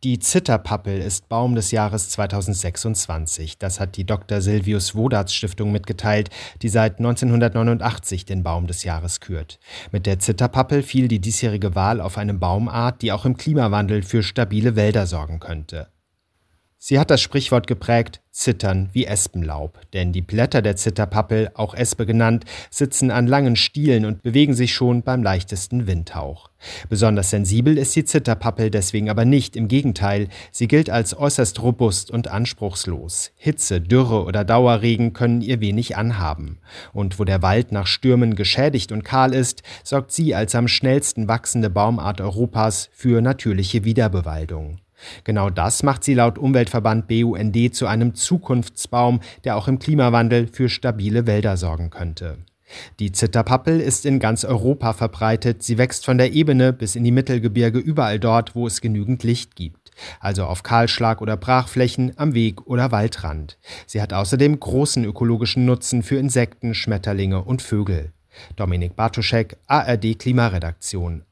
Die Zitterpappel ist Baum des Jahres 2026. Das hat die Dr. Silvius Wodarts Stiftung mitgeteilt, die seit 1989 den Baum des Jahres kürt. Mit der Zitterpappel fiel die diesjährige Wahl auf eine Baumart, die auch im Klimawandel für stabile Wälder sorgen könnte. Sie hat das Sprichwort geprägt, zittern wie Espenlaub, denn die Blätter der Zitterpappel, auch Espe genannt, sitzen an langen Stielen und bewegen sich schon beim leichtesten Windhauch. Besonders sensibel ist die Zitterpappel deswegen aber nicht, im Gegenteil, sie gilt als äußerst robust und anspruchslos. Hitze, Dürre oder Dauerregen können ihr wenig anhaben. Und wo der Wald nach Stürmen geschädigt und kahl ist, sorgt sie als am schnellsten wachsende Baumart Europas für natürliche Wiederbewaldung. Genau das macht sie laut Umweltverband BUND zu einem Zukunftsbaum, der auch im Klimawandel für stabile Wälder sorgen könnte. Die Zitterpappel ist in ganz Europa verbreitet. Sie wächst von der Ebene bis in die Mittelgebirge überall dort, wo es genügend Licht gibt. Also auf Kahlschlag oder Brachflächen, am Weg oder Waldrand. Sie hat außerdem großen ökologischen Nutzen für Insekten, Schmetterlinge und Vögel. Dominik Bartoschek, ARD Klimaredaktion.